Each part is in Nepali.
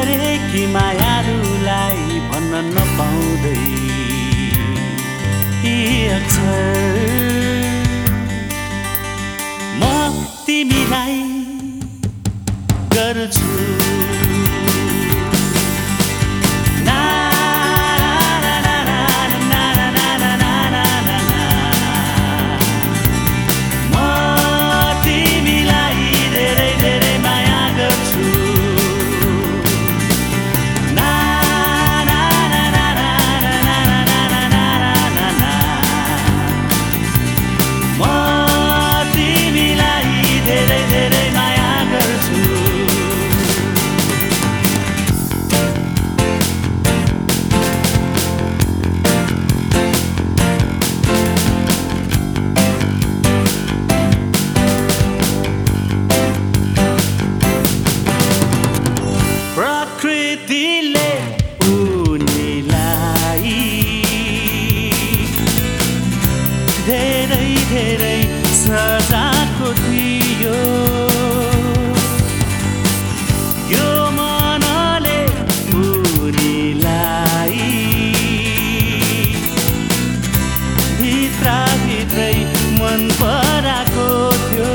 गरेकी मायालुलाई भन्न नपाउँदै यी अक्षर म तिमीलाई गर्छु प्रकृतिले उनीलाई धेरै धेरै सजाको थियो यो मनले उनीलाई भित्रभित्रै मन पराएको थियो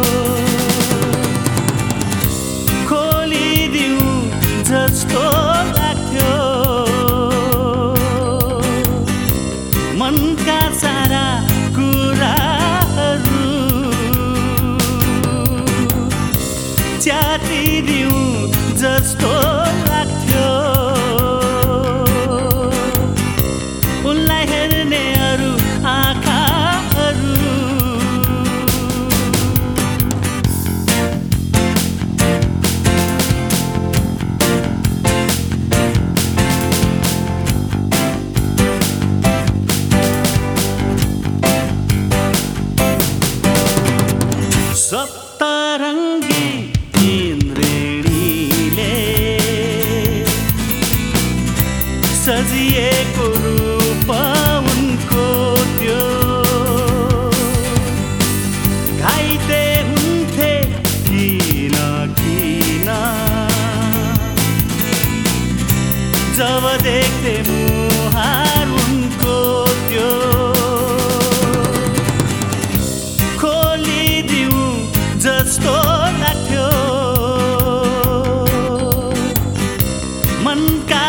जस्तो लाग्थ्यो मनका सारा कुराहरू च्यातिदिउँ जस्तो लाग्थ्यो उनलाई हेर्ने अरू आँखाहरू सप्तरङ्गी इन्द्रेणीले सजिएको रूप उनको थियो घाइते हुन्थे किन किन जब देख्थे मुहार उनको थियो जस्तो लाग्थ्यो मनका